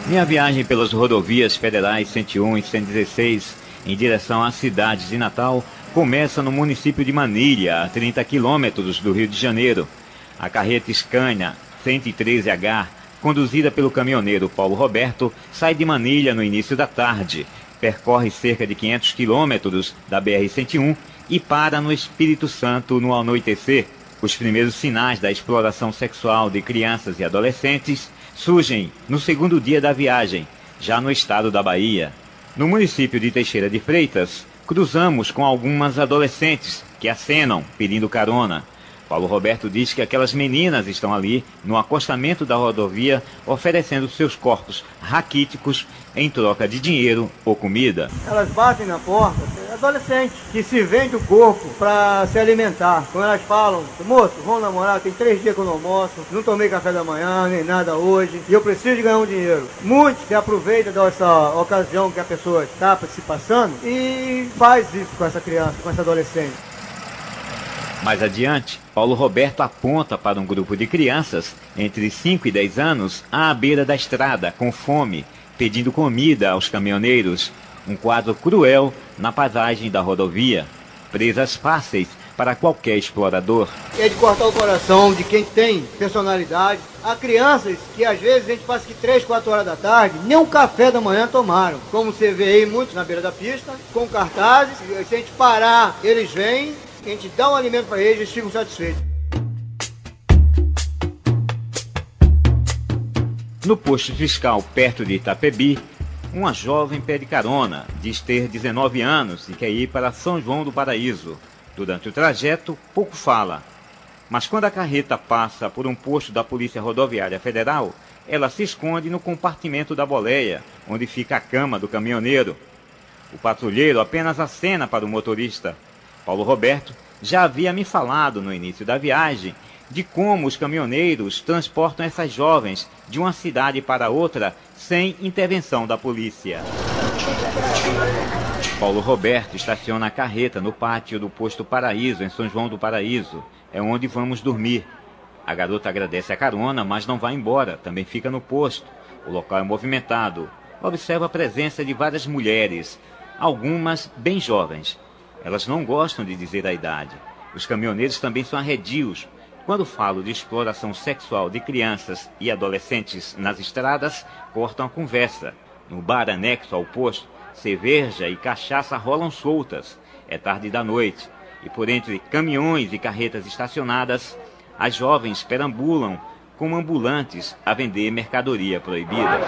Minha viagem pelas rodovias federais 101 e 116 em direção às cidades de Natal começa no município de Manilha, a 30 quilômetros do Rio de Janeiro. A carreta Scania 113H, conduzida pelo caminhoneiro Paulo Roberto, sai de Manilha no início da tarde, percorre cerca de 500 quilômetros da BR-101 e para no Espírito Santo no anoitecer. Os primeiros sinais da exploração sexual de crianças e adolescentes surgem no segundo dia da viagem, já no estado da Bahia. No município de Teixeira de Freitas, cruzamos com algumas adolescentes que acenam pedindo carona. Paulo Roberto diz que aquelas meninas estão ali no acostamento da rodovia oferecendo seus corpos raquíticos em troca de dinheiro ou comida. Elas batem na porta, adolescentes que se vendem o corpo para se alimentar. Quando elas falam, moço, vamos namorar, tem 3 dias que eu não almoço, não tomei café da manhã, nem nada hoje, e eu preciso de ganhar um dinheiro. Muitos se aproveitam dessa ocasião que a pessoa está se passando e faz isso com essa criança, com essa adolescente. Mais adiante, Paulo Roberto aponta para um grupo de crianças entre 5 e 10 anos à beira da estrada, com fome, pedindo comida aos caminhoneiros. Um quadro cruel na paisagem da rodovia. Presas fáceis para qualquer explorador. É de cortar o coração de quem tem personalidade. Há crianças que às vezes a gente passa aqui 3, 4 horas da tarde, nem um café da manhã tomaram. Como você vê aí, muitos na beira da pista, com cartazes. Se a gente parar, eles vêm. A gente dá um alimento para eles e eles ficam satisfeitos. No posto fiscal perto de Itapebi, uma jovem pede carona, diz ter 19 anos e quer ir para São João do Paraíso. Durante o trajeto, pouco fala. Mas quando a carreta passa por um posto da Polícia Rodoviária Federal, ela se esconde no compartimento da boleia, onde fica a cama do caminhoneiro. O patrulheiro apenas acena para o motorista. Paulo Roberto já havia me falado no início da viagem de como os caminhoneiros transportam essas jovens de uma cidade para outra sem intervenção da polícia. Paulo Roberto estaciona a carreta no pátio do posto Paraíso, em São João do Paraíso. É onde vamos dormir. A garota agradece a carona, mas não vai embora, também fica no posto. O local é movimentado. Observa a presença de várias mulheres, algumas bem jovens. Elas não gostam de dizer a idade. Os caminhoneiros também são arredios. Quando falo de exploração sexual de crianças e adolescentes nas estradas, cortam a conversa. No bar anexo ao posto, cerveja e cachaça rolam soltas. É tarde da noite. E por entre caminhões e carretas estacionadas, as jovens perambulam como ambulantes a vender mercadoria proibida.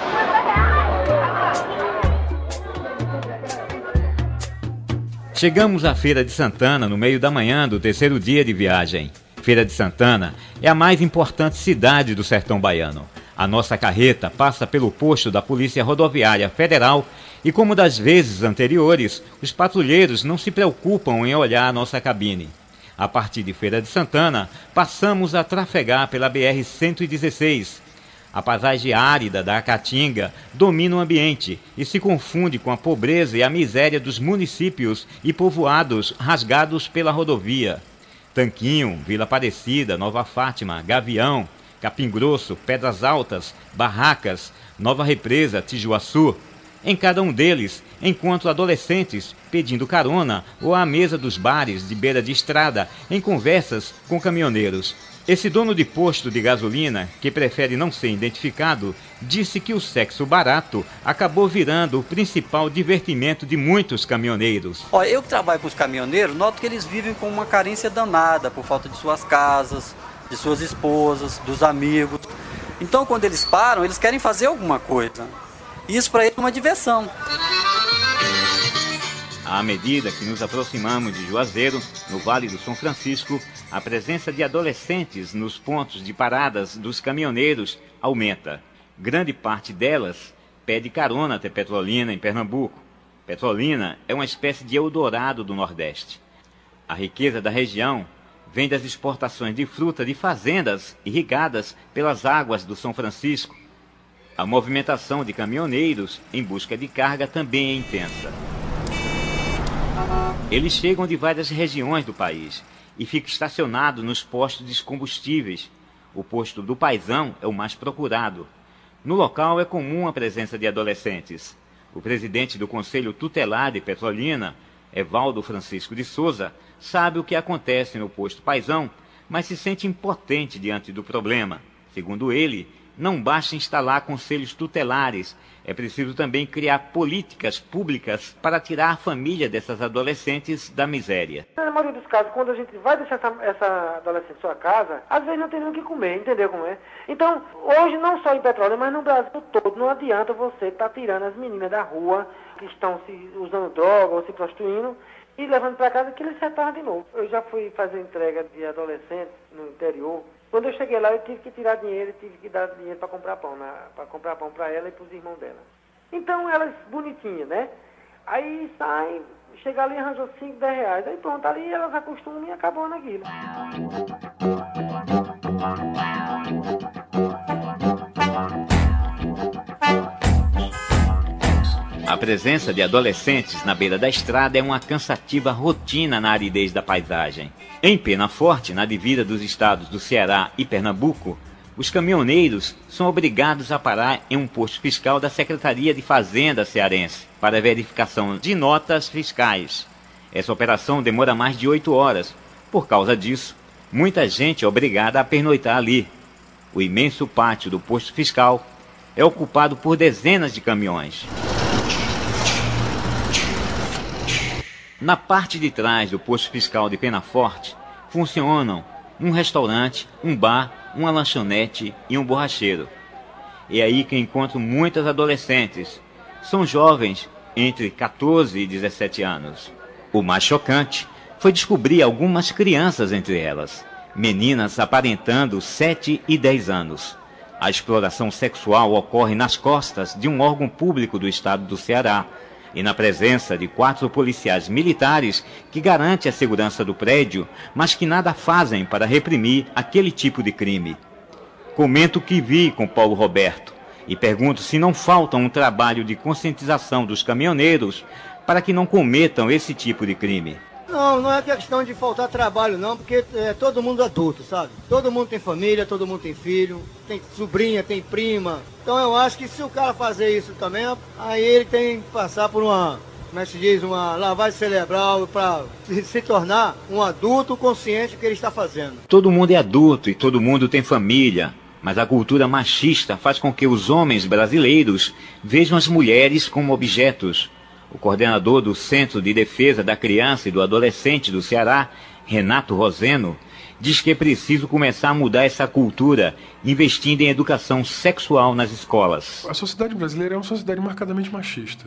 Chegamos à Feira de Santana no meio da manhã do terceiro dia de viagem. Feira de Santana é a mais importante cidade do sertão baiano. A nossa carreta passa pelo posto da Polícia Rodoviária Federal e, como das vezes anteriores, os patrulheiros não se preocupam em olhar a nossa cabine. A partir de Feira de Santana, passamos a trafegar pela BR-116. A paisagem árida da Caatinga domina o ambiente e se confunde com a pobreza e a miséria dos municípios e povoados rasgados pela rodovia. Tanquinho, Vila Aparecida, Nova Fátima, Gavião, Capim Grosso, Pedras Altas, Barracas, Nova Represa, Tijuaçu. Em cada um deles, encontro adolescentes pedindo carona ou à mesa dos bares de beira de estrada em conversas com caminhoneiros. Esse dono de posto de gasolina, que prefere não ser identificado, disse que o sexo barato acabou virando o principal divertimento de muitos caminhoneiros. Eu que trabalho com os caminhoneiros, noto que eles vivem com uma carência danada por falta de suas casas, de suas esposas, dos amigos. Então, quando eles param, eles querem fazer alguma coisa. Isso para eles é uma diversão. À medida que nos aproximamos de Juazeiro, no Vale do São Francisco, a presença de adolescentes nos pontos de paradas dos caminhoneiros aumenta. Grande parte delas pede carona até Petrolina, em Pernambuco. Petrolina é uma espécie de Eldorado do Nordeste. A riqueza da região vem das exportações de fruta de fazendas irrigadas pelas águas do São Francisco. A movimentação de caminhoneiros em busca de carga também é intensa. Eles chegam de várias regiões do país e ficam estacionados nos postos de combustíveis. O posto do Paizão é o mais procurado. No local é comum a presença de adolescentes. O presidente do Conselho Tutelar de Petrolina, Evaldo Francisco de Souza, sabe o que acontece no posto Paizão, mas se sente impotente diante do problema. Segundo ele, não basta instalar conselhos tutelares, é preciso também criar políticas públicas para tirar a família dessas adolescentes da miséria. Na maioria dos casos, quando a gente vai deixar essa adolescente em sua casa, às vezes não tem nem o que comer, entendeu como é? Então, hoje não só em Petrolina, mas no Brasil todo, não adianta você estar tirando as meninas da rua, que estão usando droga ou se prostituindo, e levando para casa que eles retornam de novo. Eu já fui fazer entrega de adolescentes no interior. Quando eu cheguei lá, eu tive que tirar dinheiro, tive que dar dinheiro para comprar pão para ela e para os irmãos dela. Então, elas bonitinhas, né? Aí saem, chega ali e arranjou 5, 10 reais. Aí pronto, ali elas acostumam e acabou naquilo. A presença de adolescentes na beira da estrada é uma cansativa rotina na aridez da paisagem. Em Penaforte, na divisa dos estados do Ceará e Pernambuco, os caminhoneiros são obrigados a parar em um posto fiscal da Secretaria de Fazenda cearense para verificação de notas fiscais. Essa operação demora mais de 8 horas. Por causa disso, muita gente é obrigada a pernoitar ali. O imenso pátio do posto fiscal é ocupado por dezenas de caminhões. Na parte de trás do posto fiscal de Penaforte funcionam um restaurante, um bar, uma lanchonete e um borracheiro. É aí que encontro muitas adolescentes. São jovens entre 14 e 17 anos. O mais chocante foi descobrir algumas crianças entre elas, meninas aparentando 7 e 10 anos. A exploração sexual ocorre nas costas de um órgão público do estado do Ceará, e na presença de 4 policiais militares que garantem a segurança do prédio, mas que nada fazem para reprimir aquele tipo de crime. Comento o que vi com Paulo Roberto e pergunto se não falta um trabalho de conscientização dos caminhoneiros para que não cometam esse tipo de crime. Não é questão de faltar trabalho não, porque é todo mundo adulto, sabe? Todo mundo tem família, todo mundo tem filho, tem sobrinha, tem prima. Então eu acho que se o cara fazer isso também, aí ele tem que passar por uma, como é que se diz, uma lavagem cerebral para se tornar um adulto consciente do que ele está fazendo. Todo mundo é adulto e todo mundo tem família, mas a cultura machista faz com que os homens brasileiros vejam as mulheres como objetos. O coordenador do Centro de Defesa da Criança e do Adolescente do Ceará, Renato Roseno, diz que é preciso começar a mudar essa cultura, investindo em educação sexual nas escolas. A sociedade brasileira é uma sociedade marcadamente machista.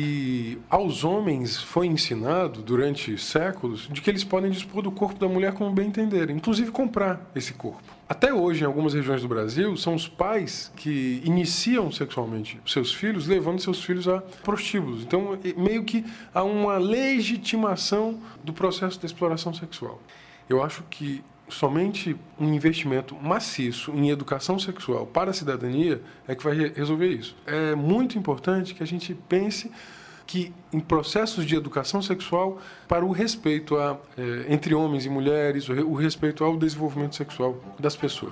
E aos homens foi ensinado, durante séculos, de que eles podem dispor do corpo da mulher como bem entenderem, inclusive comprar esse corpo. Até hoje, em algumas regiões do Brasil, são os pais que iniciam sexualmente seus filhos, levando seus filhos a prostíbulos. Então, meio que há uma legitimação do processo de exploração sexual. Eu acho que somente um investimento maciço em educação sexual para a cidadania é que vai resolver isso. É muito importante que a gente pense que em processos de educação sexual para o respeito entre homens e mulheres, o respeito ao desenvolvimento sexual das pessoas.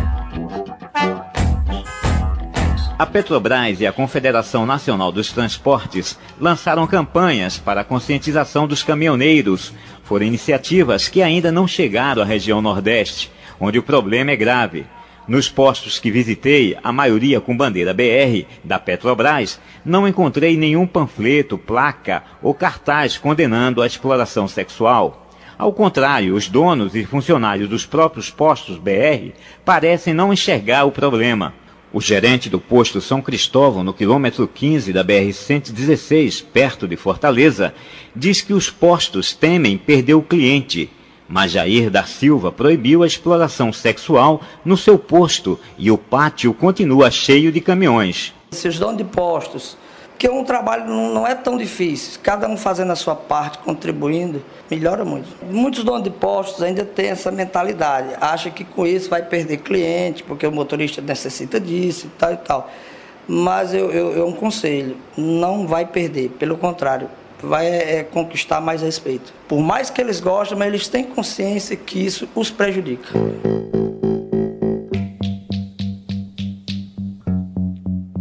A Petrobras e a Confederação Nacional dos Transportes lançaram campanhas para a conscientização dos caminhoneiros. Foram iniciativas que ainda não chegaram à região Nordeste, onde o problema é grave. Nos postos que visitei, a maioria com bandeira BR da Petrobras, não encontrei nenhum panfleto, placa ou cartaz condenando a exploração sexual. Ao contrário, os donos e funcionários dos próprios postos BR parecem não enxergar o problema. O gerente do posto São Cristóvão, no quilômetro 15 da BR-116, perto de Fortaleza, diz que os postos temem perder o cliente. Mas Jair da Silva proibiu a exploração sexual no seu posto e o pátio continua cheio de caminhões. Se os donos de postos, que um trabalho não é tão difícil, cada um fazendo a sua parte, contribuindo, melhora muito. Muitos donos de postos ainda têm essa mentalidade, acham que com isso vai perder cliente, porque o motorista necessita disso e tal e tal. Mas eu aconselho, não vai perder, pelo contrário, vai conquistar mais respeito. Por mais que eles gostem, mas eles têm consciência que isso os prejudica.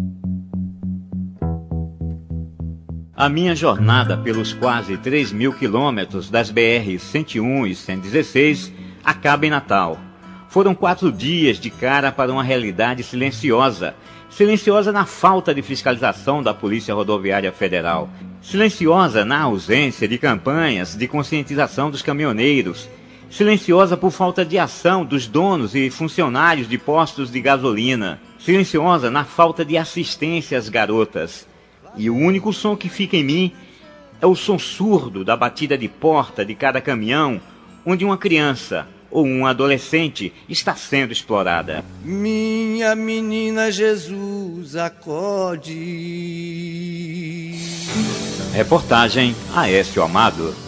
A minha jornada pelos quase 3.000 quilômetros das BR-101 e 116 acaba em Natal. Foram 4 dias de cara para uma realidade silenciosa. Silenciosa na falta de fiscalização da Polícia Rodoviária Federal. Silenciosa na ausência de campanhas de conscientização dos caminhoneiros. Silenciosa por falta de ação dos donos e funcionários de postos de gasolina. Silenciosa na falta de assistência às garotas. E o único som que fica em mim é o som surdo da batida de porta de cada caminhão onde uma criança ou um adolescente está sendo explorada. Minha menina Jesus, acorde. Reportagem Aécio Amado.